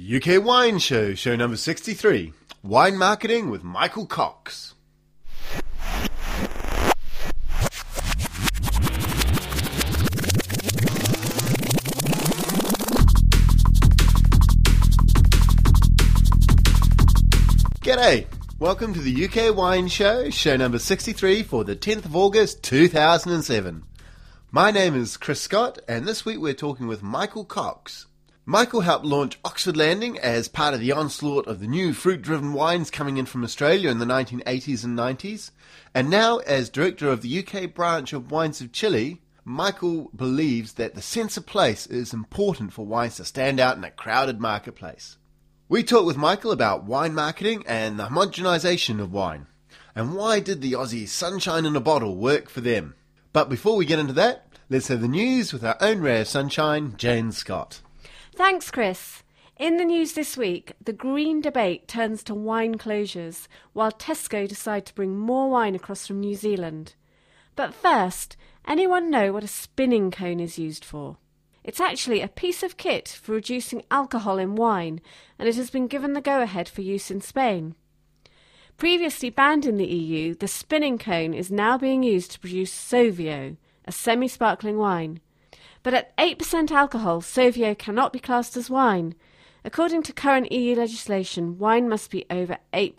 The UK Wine Show, show number 63, Wine Marketing with Michael Cox. G'day, welcome to the UK Wine Show, show number 63 for the 10th of August 2007. My name is Chris Scott, and this week we're talking with Michael Cox. Michael helped launch Oxford Landing as part of the onslaught of the new fruit-driven wines coming in from Australia in the 1980s and 90s. And now, as director of the UK branch of Wines of Chile, Michael believes that the sense of place is important for wines to stand out in a crowded marketplace. We talk with Michael about wine marketing and the homogenisation of wine. And why did the Aussie sunshine in a bottle work for them? But before we get into that, let's have the news with our own ray of sunshine, Jane Scott. Thanks, Chris. In the news this week, the green debate turns to wine closures, while Tesco decide to bring more wine across from New Zealand. But first, anyone know what a spinning cone is used for? It's actually a piece of kit for reducing alcohol in wine, and it has been given the go-ahead for use in Spain. Previously banned in the EU, the spinning cone is now being used to produce Sauvio, a semi-sparkling wine. But at 8% alcohol, Sauvio cannot be classed as wine. According to current EU legislation, wine must be over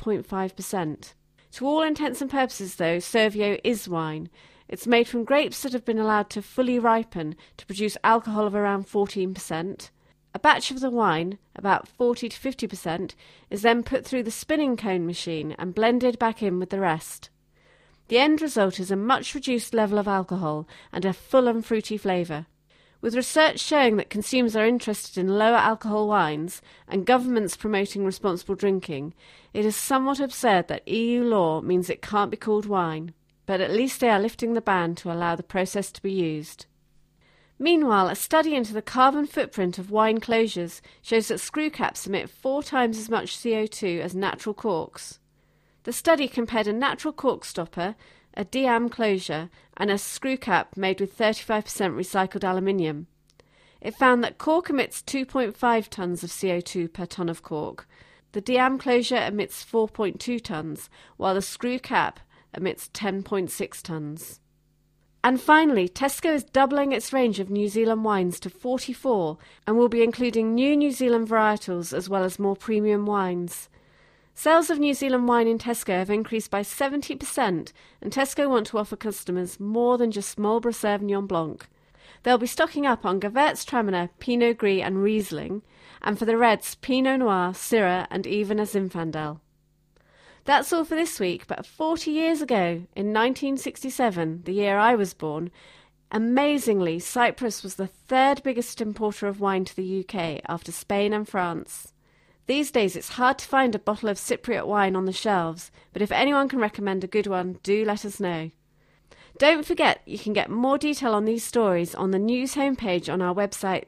8.5%. To all intents and purposes, though, Sauvio is wine. It's made from grapes that have been allowed to fully ripen to produce alcohol of around 14%. A batch of the wine, about 40 to 50%, is then put through the spinning cone machine and blended back in with the rest. The end result is a much reduced level of alcohol and a full and fruity flavour. With research showing that consumers are interested in lower alcohol wines and governments promoting responsible drinking, it is somewhat absurd that EU law means it can't be called wine, but at least they are lifting the ban to allow the process to be used. Meanwhile, a study into the carbon footprint of wine closures shows that screw caps emit 4 times as much CO2 as natural corks. The study compared a natural cork stopper, a DAM closure, and a screw cap made with 35% recycled aluminium. It found that cork emits 2.5 tonnes of CO2 per tonne of cork. The DAM closure emits 4.2 tonnes, while the screw cap emits 10.6 tonnes. And finally, Tesco is doubling its range of New Zealand wines to 44 and will be including new New Zealand varietals as well as more premium wines. Sales of New Zealand wine in Tesco have increased by 70%, and Tesco want to offer customers more than just Marlborough Sauvignon Blanc. They'll be stocking up on Gewürztraminer, Pinot Gris and Riesling, and for the reds, Pinot Noir, Syrah and even a Zinfandel. That's all for this week, but 40 years ago, in 1967, the year I was born, amazingly, Cyprus was the 3rd biggest importer of wine to the UK after Spain and France. These days it's hard to find a bottle of Cypriot wine on the shelves, but if anyone can recommend a good one, do let us know. Don't forget you can get more detail on these stories on the news homepage on our website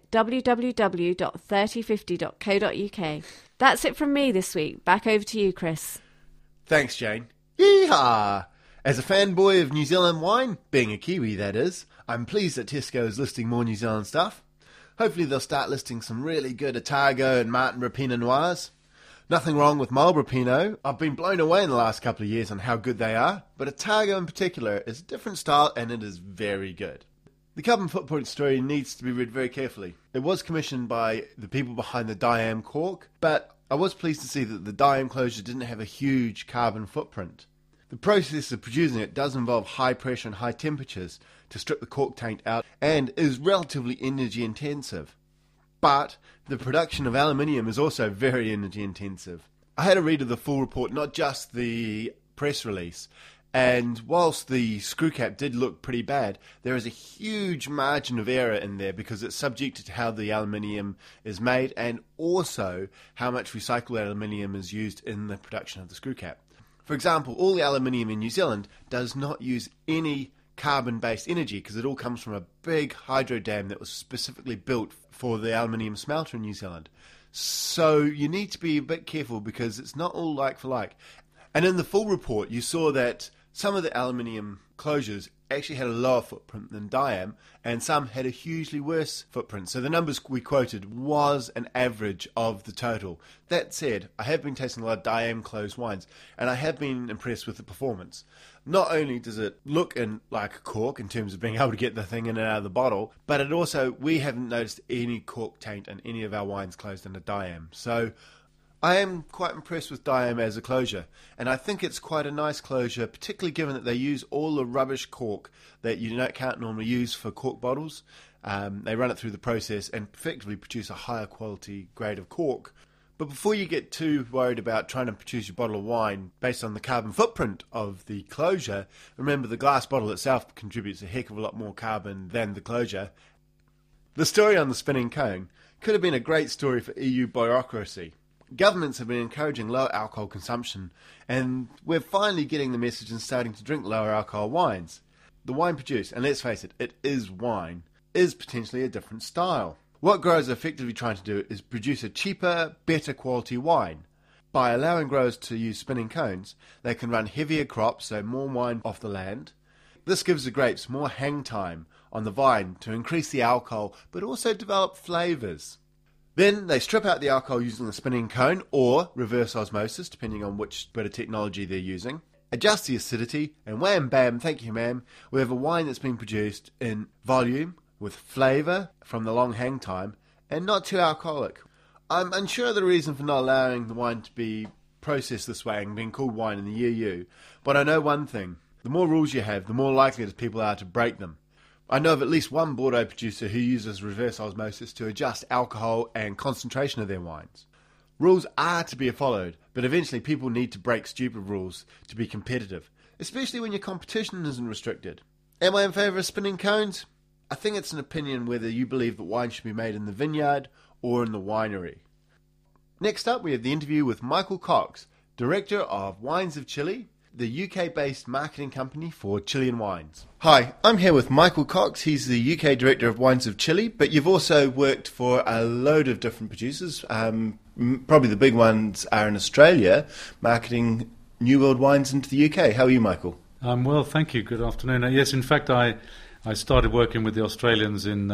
www.3050.co.uk. That's it from me this week. Back over to you, Chris. Thanks, Jane. Yeehaw! As a fanboy of New Zealand wine, being a Kiwi that is, I'm pleased that Tesco is listing more New Zealand stuff. Hopefully they'll start listing some really good Otago and Martinborough Pinot Noirs. Nothing wrong with Marlborough Pinot. I've been blown away in the last couple of years on how good they are, but Otago in particular is a different style and it is very good. The carbon footprint story needs to be read very carefully. It was commissioned by the people behind the DIAM cork, but I was pleased to see that the DIAM closure didn't have a huge carbon footprint. The process of producing it does involve high pressure and high temperatures to strip the cork taint out and is relatively energy intensive. But the production of aluminium is also very energy intensive. I had a read of the full report, not just the press release, and whilst the screw cap did look pretty bad, there is a huge margin of error in there because it's subject to how the aluminium is made and also how much recycled aluminium is used in the production of the screw cap. For example, all the aluminium in New Zealand does not use any carbon-based energy because it all comes from a big hydro dam that was specifically built for the aluminium smelter in New Zealand. So you need to be a bit careful because it's not all like for like. And in the full report, you saw that some of the aluminium closures actually had a lower footprint than Diam, and some had a hugely worse footprint. So the numbers we quoted was an average of the total. That said, I have been tasting a lot of Diam closed wines, and I have been impressed with the performance. Not only does it look like a cork in terms of being able to get the thing in and out of the bottle, but it also, we haven't noticed any cork taint in any of our wines closed in a Diam. So I am quite impressed with Diam as a closure, and I think it's quite a nice closure, particularly given that they use all the rubbish cork that you can't normally use for cork bottles. They run it through the process and effectively produce a higher quality grade of cork. But before you get too worried about trying to produce your bottle of wine based on the carbon footprint of the closure, remember the glass bottle itself contributes a heck of a lot more carbon than the closure. The story on the spinning cone could have been a great story for EU bureaucracy. Governments have been encouraging lower alcohol consumption, and we're finally getting the message and starting to drink lower alcohol wines. The wine produced, and let's face it, it is wine, is potentially a different style. What growers are effectively trying to do is produce a cheaper, better quality wine. By allowing growers to use spinning cones, they can run heavier crops, so more wine off the land. This gives the grapes more hang time on the vine to increase the alcohol, but also develop flavours. Then they strip out the alcohol using a spinning cone or reverse osmosis, depending on which bit of technology they're using. Adjust the acidity, and wham bam, thank you ma'am, we have a wine that's been produced in volume, with flavour from the long hang time, and not too alcoholic. I'm unsure of the reason for not allowing the wine to be processed this way and being called wine in the EU, but I know one thing. The more rules you have, the more likely people are to break them. I know of at least one Bordeaux producer who uses reverse osmosis to adjust alcohol and concentration of their wines. Rules are to be followed, but eventually people need to break stupid rules to be competitive, especially when your competition isn't restricted. Am I in favour of spinning cones? I think it's an opinion whether you believe that wine should be made in the vineyard or in the winery. Next up, we have the interview with Michael Cox, Director of Wines of Chile, the UK-based marketing company for Chilean wines. Hi, I'm here with Michael Cox. He's the UK Director of Wines of Chile, but you've also worked for a load of different producers. Probably the big ones are in Australia, marketing New World wines into the UK. How are you, Michael? Well, thank you. Good afternoon. Yes, in fact, I started working with the Australians in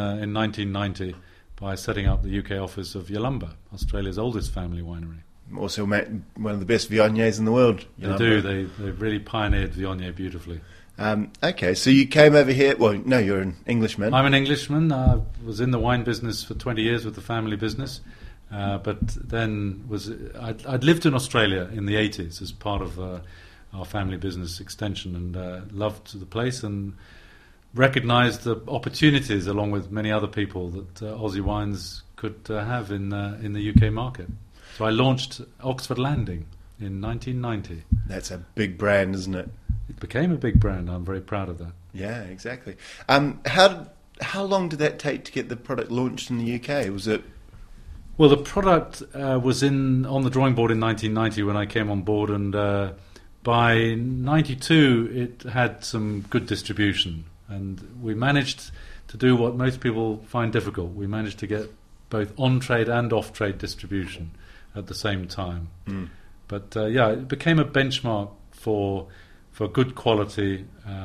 1990 by setting up the UK office of Yalumba, Australia's oldest family winery. Also one of the best Viogniers in the world. Yalumba. They do. They really pioneered Viognier beautifully. Okay, so you came over here. Well, no, you're an Englishman. I'm an Englishman. I was in the wine business for 20 years with the family business, but then I'd lived in Australia in the 80s as part of our family business extension, and loved the place and recognised the opportunities, along with many other people, that Aussie wines could have in the UK market. So I launched Oxford Landing in 1990. That's a big brand, isn't it? It became a big brand. I'm very proud of that. Yeah, exactly. How long did that take to get the product launched in the UK? Was it? Well, the product was on the drawing board in 1990 when I came on board, and by 92 it had some good distribution. And we managed to do what most people find difficult. We managed to get both on-trade and off-trade distribution at the same time. Mm. But it became a benchmark for good quality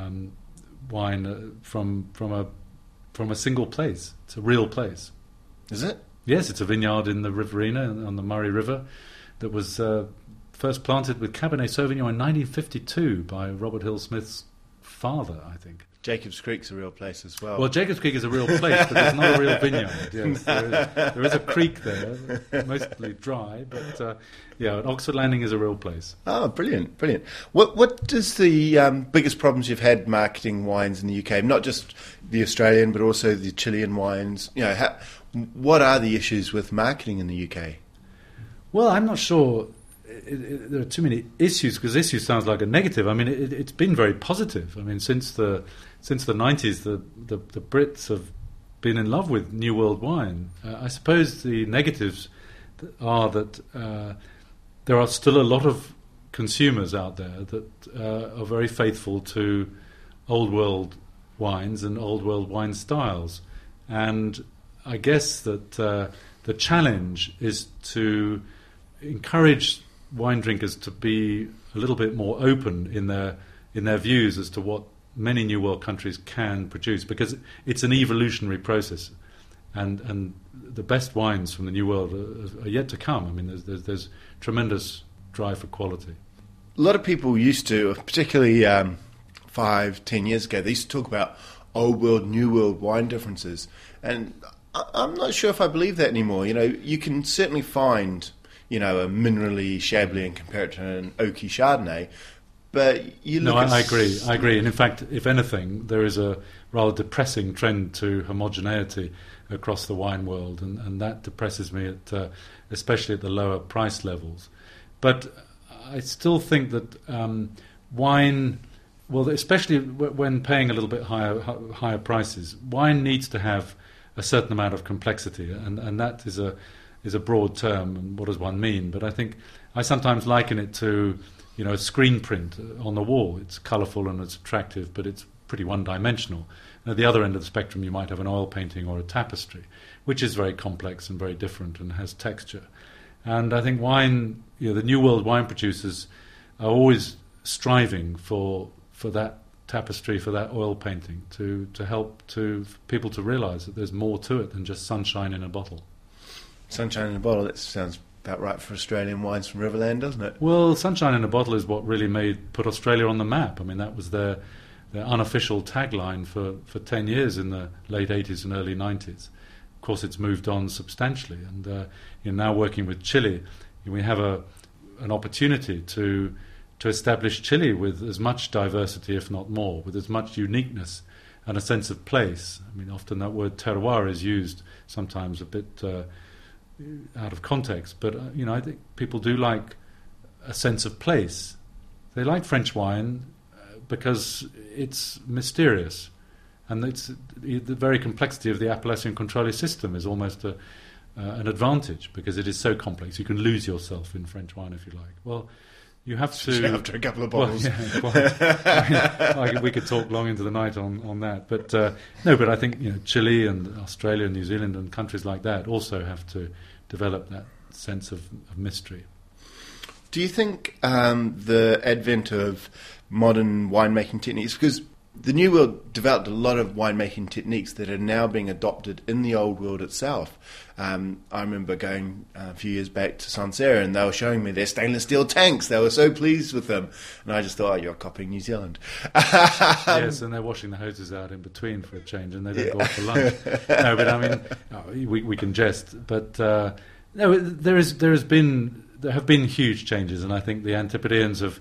wine from a single place. It's a real place. Is it? Yes, it's a vineyard in the Riverina on the Murray River that was first planted with Cabernet Sauvignon in 1952 by Robert Hill Smith's father, I think. Jacob's Creek's a real place as well. Well, Jacob's Creek is a real place, but there's not a real vineyard. Yes, there is a creek there, mostly dry, but Oxford Landing is a real place. Oh, brilliant, brilliant. What is the biggest problems you've had marketing wines in the UK? Not just the Australian, but also the Chilean wines. What are the issues with marketing in the UK? Well, I'm not sure. There are too many issues, because issue sounds like a negative. I mean, it's been very positive. I mean, since the 90s, the Brits have been in love with New World wine. I suppose the negatives are that there are still a lot of consumers out there that are very faithful to Old World wines and Old World wine styles. And I guess that the challenge is to encourage wine drinkers to be a little bit more open in their views as to what many New World countries can produce, because it's an evolutionary process, and the best wines from the New World are yet to come. I mean, there's tremendous drive for quality. A lot of people used to, particularly 5-10 years ago, they used to talk about old world, new world wine differences, and I'm not sure if I believe that anymore. You can certainly find, a minerally Chablis and compare it to an oaky Chardonnay, but you look I agree. And in fact, if anything, there is a rather depressing trend to homogeneity across the wine world, and that depresses me, especially at the lower price levels. But I still think that wine, well, especially when paying a little bit higher prices, wine needs to have a certain amount of complexity, and that is a broad term. And what does one mean? But I think I sometimes liken it to a screen print on the wall. It's colourful and it's attractive, but it's pretty one-dimensional. And at the other end of the spectrum, you might have an oil painting or a tapestry, which is very complex and very different and has texture. And I think wine, the New World wine producers are always striving for that tapestry, for that oil painting, to help people to realise that there's more to it than just sunshine in a bottle. Sunshine in a bottle, that sounds about right for Australian wines from Riverland, doesn't it? Well, sunshine in a bottle is what really put Australia on the map. I mean, that was their unofficial tagline for 10 years in the late 80s and early 90s. Of course, it's moved on substantially, and now working with Chile, we have an opportunity to establish Chile with as much diversity, if not more, with as much uniqueness and a sense of place. I mean, often that word terroir is used sometimes a bit out of context, but I think people do like a sense of place. They like French wine because it's mysterious, and the very complexity of the Appellation Contrôlée system is almost an advantage, because it is so complex. You can lose yourself in French wine if you like. Well, you have to after a couple of bottles. Well, yeah, quite. We could talk long into the night on that, but no. But I think Chile and Australia and New Zealand and countries like that also have to develop that sense of mystery. Do you think the advent of modern winemaking techniques, because the New World developed a lot of winemaking techniques that are now being adopted in the Old World itself. I remember going a few years back to Sancerre, and they were showing me their stainless steel tanks. They were so pleased with them. And I just thought, you're copying New Zealand. Yes, and they're washing the hoses out in between for a change, and they don't go off for lunch. No, but I mean, we can jest. But no, there have been huge changes, and I think the Antipodeans have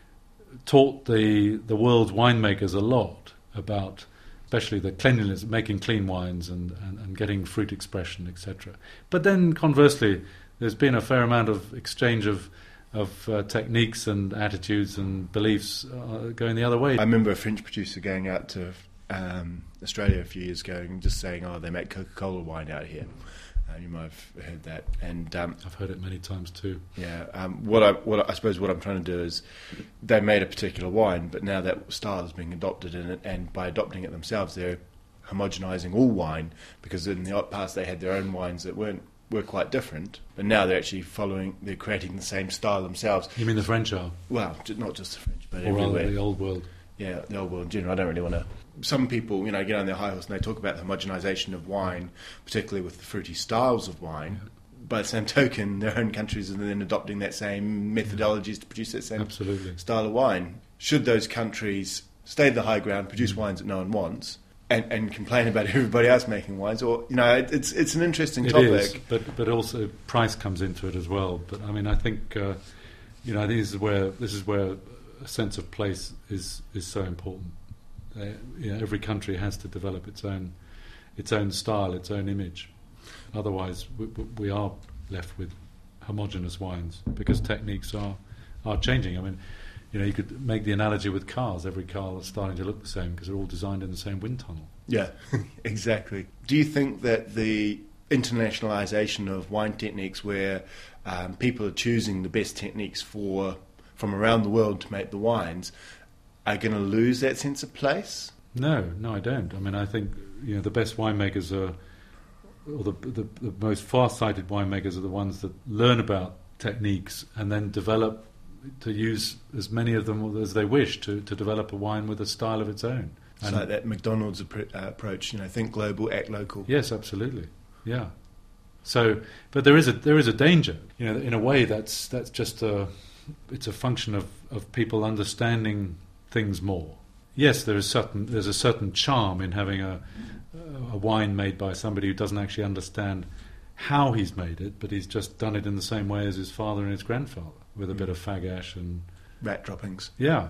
taught the world's winemakers a lot about, especially the cleanliness, making clean wines and getting fruit expression, etc. But then conversely, there's been a fair amount of exchange of techniques and attitudes and beliefs going the other way. I remember a French producer going out to Australia a few years ago and just saying, they make Coca-Cola wine out here. You might have heard that, and I've heard it many times too. Yeah, what I suppose what I'm trying to do is, they made a particular wine, but now that style is being adopted in it, and by adopting it themselves, they're homogenising all wine, because in the past they had their own wines that were quite different, but now they're actually they're creating the same style themselves. You mean the French are? Well, not just the French, but or everywhere. Rather the Old World. Yeah, the Old World in general. I don't really want to. Some people, get on their high horse and they talk about the homogenisation of wine, particularly with the fruity styles of wine. Yeah. By the same token, their own countries are then adopting that same methodologies to produce that same style of wine. Should those countries stay the high ground, produce wines that no one wants, and complain about everybody else making wines? Or it's an interesting topic. It is, but also price comes into it as well. But I mean, I think I think this is where a sense of place is so important. Every country has to develop its own style, its own image. Otherwise, we are left with homogeneous wines, because techniques are changing. I mean, you could make the analogy with cars. Every car is starting to look the same because they're all designed in the same wind tunnel. Yeah, exactly. Do you think that the internationalisation of wine techniques, where people are choosing the best techniques from around the world to make the wines, are going to lose that sense of place? No, I don't. I mean, I think the best winemakers or the most far-sighted winemakers are the ones that learn about techniques and then develop to use as many of them as they wish to develop a wine with a style of its own. It's like that McDonald's approach, think global, act local. Yes, absolutely. Yeah. So, but there is a danger. In a way, that's just it's a function of people understanding things more. Yes, there's a certain charm in having a wine made by somebody who doesn't actually understand how he's made it, but he's just done it in the same way as his father and his grandfather, with a bit of fag ash and rat droppings. Yeah.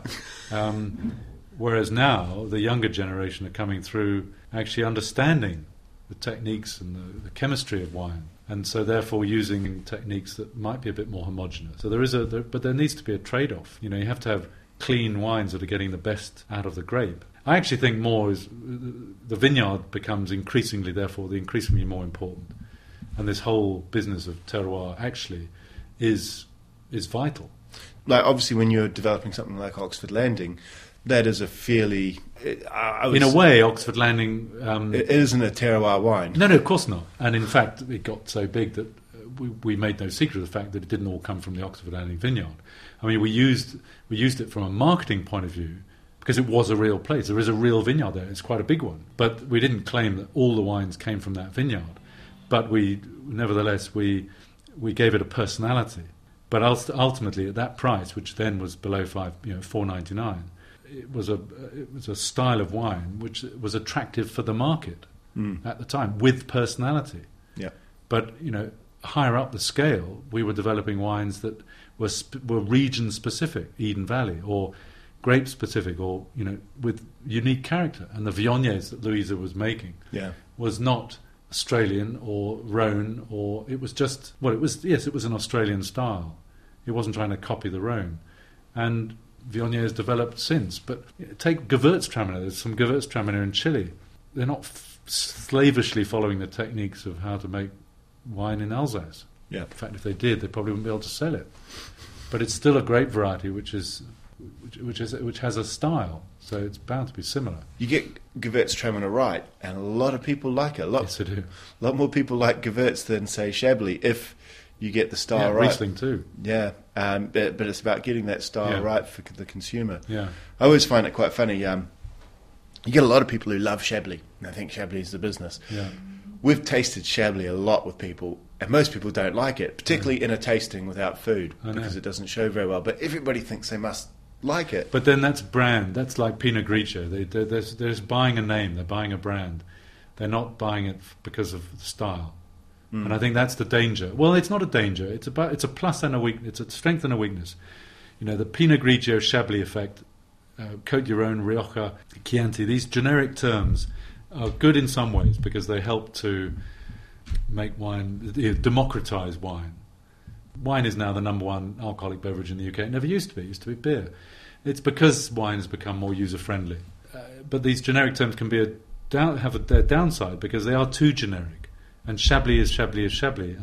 Whereas now the younger generation are coming through actually understanding the techniques and the chemistry of wine, and so therefore using techniques that might be a bit more homogeneous. So but there needs to be a trade-off. You have to have clean wines that are getting the best out of the grape. I actually think more is the vineyard becomes increasingly more important, and this whole business of terroir actually is vital. Like obviously, when you're developing something like Oxford Landing, that is a fairly... in a way, Oxford Landing... it isn't a terroir wine. No, of course not. And in fact, it got so big that we made no secret of the fact that it didn't all come from the Oxford Landing vineyard. I mean, we used it from a marketing point of view because it was a real place. There is a real vineyard there. It's quite a big one. But we didn't claim that all the wines came from that vineyard. But nevertheless, we gave it a personality. But ultimately, at that price, which then was below $4.99, it was a style of wine which was attractive for the market at the time, with personality. Yeah. But higher up the scale, we were developing wines that were region specific, Eden Valley, or grape specific, or with unique character. And the Viogniers that Louisa was making was not Australian or Rhone, or it was just it was an Australian style. It wasn't trying to copy the Rhone, and Viognier has developed since. But take Gewürztraminer. There's some Gewürztraminer in Chile. They're not slavishly following the techniques of how to make wine in Alsace. Yeah. In fact, if they did, they probably wouldn't be able to sell it. But it's still a grape variety which has a style, so it's bound to be similar. You get Gewürztraminer right, and a lot of people like it. Yes, I do. A lot more people like Gewürz than, say, Chablis, if you get the style right. Riesling too. Yeah, but it's about getting that style right for the consumer. Yeah. I always find it quite funny. You get a lot of people who love Chablis, and I think Chablis is the business. Yeah. We've tasted Chablis a lot with people, and most people don't like it, particularly in a tasting without food, because it doesn't show very well. But everybody thinks they must like it. But then that's brand. That's like Pinot Grigio. They're just buying a name. They're buying a brand. They're not buying it because of the style. And I think that's the danger. Well, it's not a danger. It's a plus and a weakness. It's a strength and a weakness. The Pinot Grigio Chablis effect, Côte d'Iron, Rioja, Chianti, these generic terms are good in some ways because they help to make wine, democratize wine. Wine is now the number one alcoholic beverage in the UK. It never used to be. It used to be beer. It's because wine has become more user-friendly. But these generic terms can have their downside because they are too generic. And Chablis is Chablis is Chablis.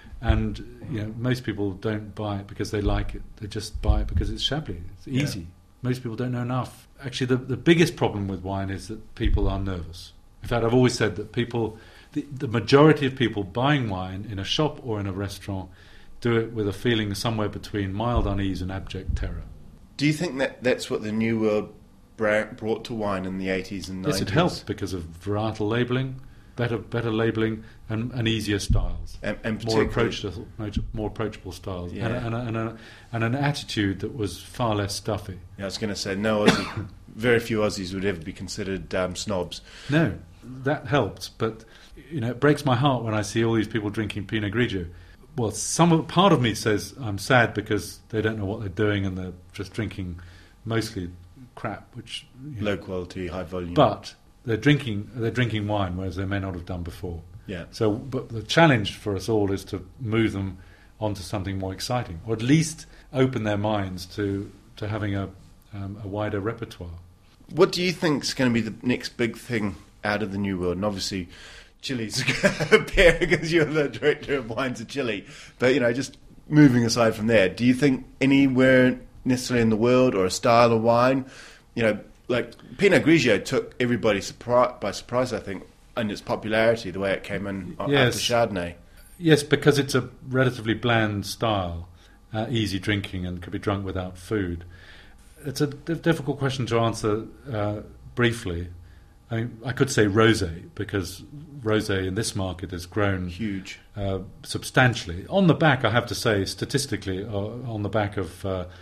And most people don't buy it because they like it. They just buy it because it's Chablis. It's easy. Yeah. Most people don't know enough. Actually, the biggest problem with wine is that people are nervous. In fact, I've always said that the majority of people buying wine in a shop or in a restaurant do it with a feeling somewhere between mild unease and abject terror. Do you think that's what the New World brought to wine in the 80s and 90s? Yes, it helped because of varietal labelling, better labelling, and easier styles, and more approachable styles, and an attitude that was far less stuffy. Yeah, I was going to say very few Aussies would ever be considered snobs. No, that helped, but it breaks my heart when I see all these people drinking Pinot Grigio. Well, part of me says I'm sad because they don't know what they're doing and they're just drinking mostly crap, which low quality, high volume. But they're drinking wine, whereas they may not have done before. Yeah. So, but the challenge for us all is to move them onto something more exciting, or at least open their minds to having a wider repertoire. What do you think is going to be the next big thing out of the New World? And obviously, Chile's a pair because you're the director of wines of Chile. But just moving aside from there, do you think anywhere necessarily in the world or a style of wine, like Pinot Grigio took everybody by surprise, I think, in its popularity, the way it came in after Chardonnay. Yes, because it's a relatively bland style. easy drinking and could be drunk without food. It's a difficult question to answer briefly. I could say rosé, because rosé in this market has grown huge, substantially. On the back, I have to say, statistically, on the back of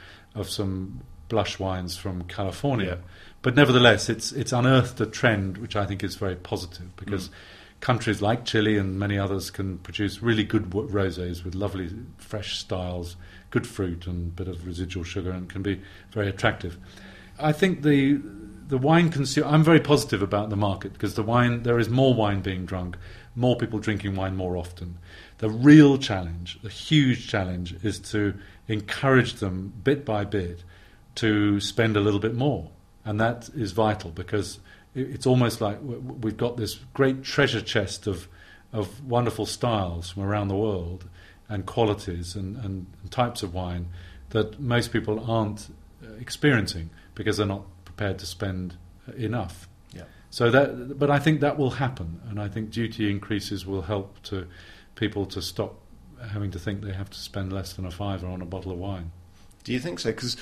some blush wines from California. Yeah. But nevertheless, it's unearthed a trend which I think is very positive, because countries like Chile and many others can produce really good rosés with lovely fresh styles, good fruit and a bit of residual sugar, and can be very attractive. I think the wine I'm very positive about the market, because there is more wine being drunk, more people drinking wine more often. The real challenge, the huge challenge, is to encourage them bit by bit to spend a little bit more. And that is vital, because it's almost like we've got this great treasure chest of wonderful styles from around the world and qualities and types of wine that most people aren't experiencing because they're not prepared to spend enough. Yeah. But I think that will happen, and I think duty increases will help to people to stop having to think they have to spend less than a fiver on a bottle of wine. Do you think so? Because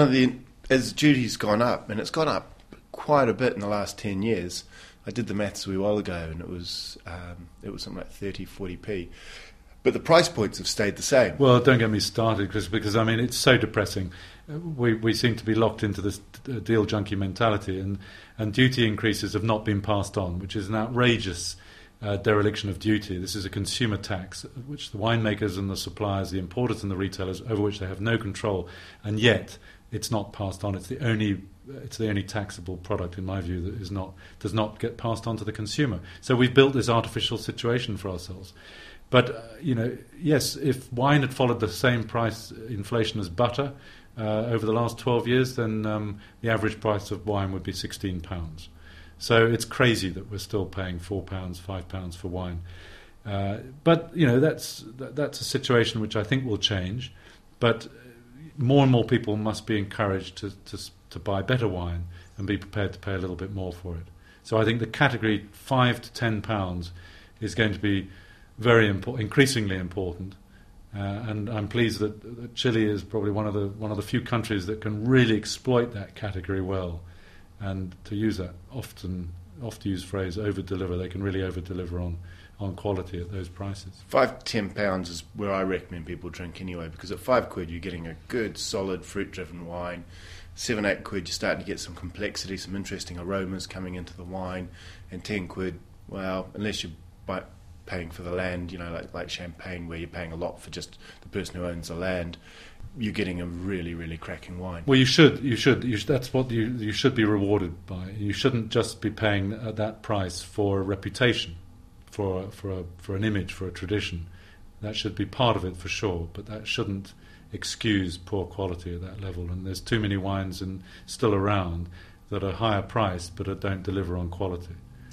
as duty's gone up, and it's gone up quite a bit in the last 10 years. I did the maths a wee while ago, and it was something like 30, 40p. But the price points have stayed the same. Well, don't get me started, because I mean, it's so depressing. We seem to be locked into this deal junkie mentality, and duty increases have not been passed on, which is an outrageous dereliction of duty. This is a consumer tax, which the winemakers and the suppliers, the importers and the retailers, over which they have no control, and yet it's not passed on. It's the only taxable product, in my view, that does not get passed on to the consumer. So we've built this artificial situation for ourselves. But yes, if wine had followed the same price inflation as butter over the last 12 years, then the average price of wine would be £16. So it's crazy that we're still paying £4, £5 for wine. But that's a situation which I think will change. But more and more people must be encouraged to buy better wine and be prepared to pay a little bit more for it. So I think the category £5 to £10 is going to be very increasingly important, and I'm pleased that Chile is probably one of the few countries that can really exploit that category well, and to use that often used phrase, over-deliver. They can really over-deliver on quality at those prices. £5 to £10 is where I recommend people drink anyway, because at £5 you're getting a good, solid, fruit-driven wine. £7, £8 you're starting to get some complexity, some interesting aromas coming into the wine, and £10, well, unless you're paying for the land, like Champagne, where you're paying a lot for just the person who owns the land, you're getting a really, really cracking wine. Well, you should. That's what you should be rewarded by. You shouldn't just be paying that price for a reputation, for an image, for a tradition. That should be part of it for sure, but that shouldn't excuse poor quality at that level. And there's too many wines still around that are higher priced but don't deliver on quality.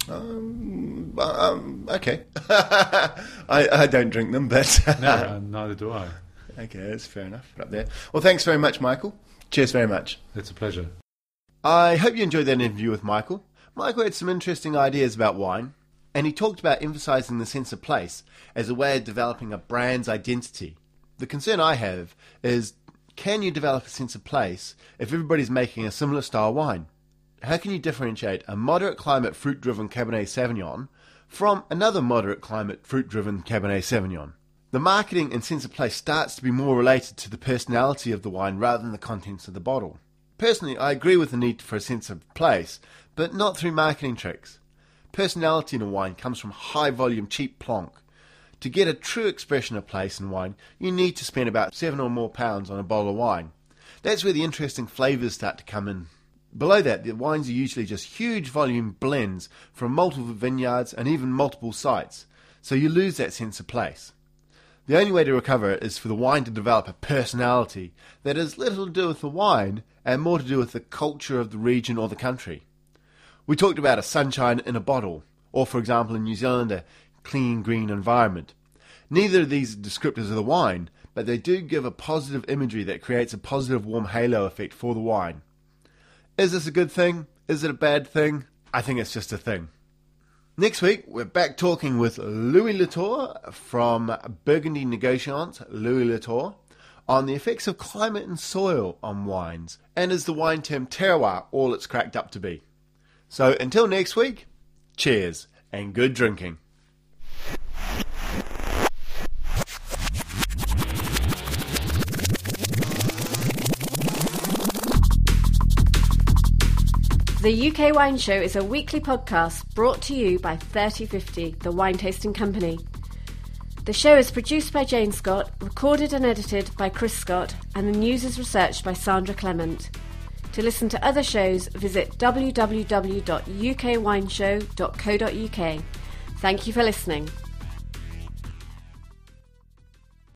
Okay. I don't drink them, but no, neither do I. Okay, that's fair enough. Up there. Well, thanks very much, Michael. Cheers very much. It's a pleasure. I hope you enjoyed that interview with Michael. Michael had some interesting ideas about wine, and he talked about emphasising the sense of place as a way of developing a brand's identity. The concern I have is, can you develop a sense of place if everybody's making a similar style wine? How can you differentiate a moderate climate fruit-driven Cabernet Sauvignon from another moderate climate fruit-driven Cabernet Sauvignon? The marketing and sense of place starts to be more related to the personality of the wine rather than the contents of the bottle. Personally, I agree with the need for a sense of place, but not through marketing tricks. Personality in a wine comes from high-volume, cheap plonk. To get a true expression of place in wine, you need to spend about £7 or more on a bottle of wine. That's where the interesting flavours start to come in. Below that, the wines are usually just huge volume blends from multiple vineyards and even multiple sites, so you lose that sense of place. The only way to recover it is for the wine to develop a personality that has little to do with the wine and more to do with the culture of the region or the country. We talked about a sunshine in a bottle, or for example in New Zealand, a clean green environment. Neither of these are descriptors of the wine, but they do give a positive imagery that creates a positive warm halo effect for the wine. Is this a good thing? Is it a bad thing? I think it's just a thing. Next week, we're back talking with Louis Latour from Burgundy Negociants, Louis Latour, on the effects of climate and soil on wines, and is the wine term terroir all it's cracked up to be? So until next week, cheers and good drinking. The UK Wine Show is a weekly podcast brought to you by 3050, the wine tasting company. The show is produced by Jane Scott, recorded and edited by Chris Scott, and the news is researched by Sandra Clement. To listen to other shows, visit www.ukwineshow.co.uk. Thank you for listening.